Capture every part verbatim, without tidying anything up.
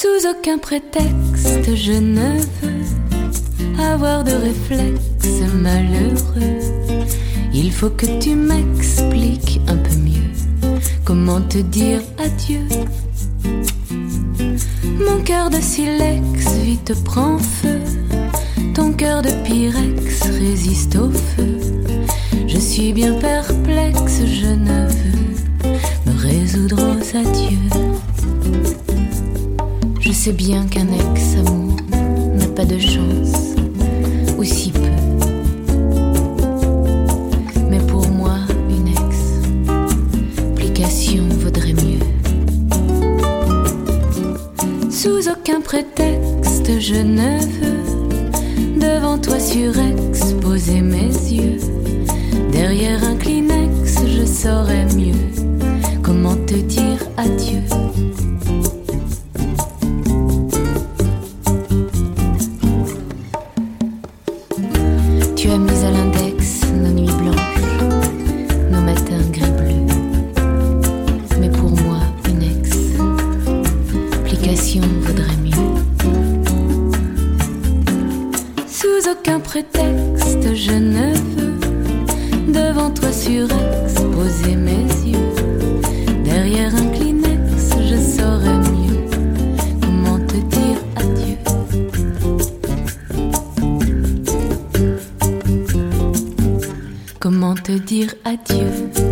Sous aucun prétexte, je ne veux avoir de réflexe malheureux. Il faut que tu m'expliques un peu mieux comment te dire adieu. Mon cœur de silex vite prend feu, ton cœur de pyrex résiste au feu. Je suis bien perplexe, je ne veux me résoudre aux adieux. Je sais bien qu'un ex-amour n'a pas de chance, ou si peu. Mais pour moi, une explication vaudrait mieux. Sous aucun prétexte, je ne veux devant toi surexposer mes yeux. Derrière un Kleenex, je saurais mieux comment te dire adieu. Tu as mis à l'index nos nuits blanches, nos matins gris-bleus. Mais pour moi, une explication vaudrait mieux. Sous aucun prétexte, je ne veux devant toi surexposer mes yeux. Derrière un Kleenex, je saurais mieux comment te dire adieu. Comment te dire adieu?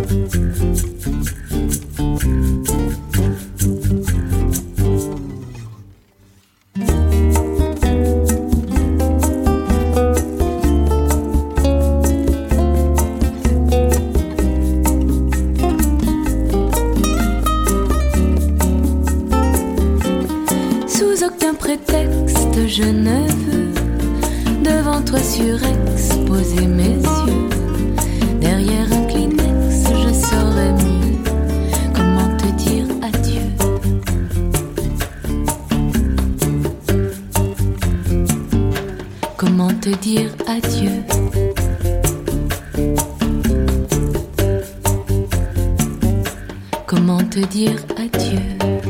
Sous aucun prétexte, je ne veux devant toi surexposer mes yeux. Derrière un Kleenex, je saurais mieux comment te dire adieu. Comment te dire adieu? Comment te dire adieu?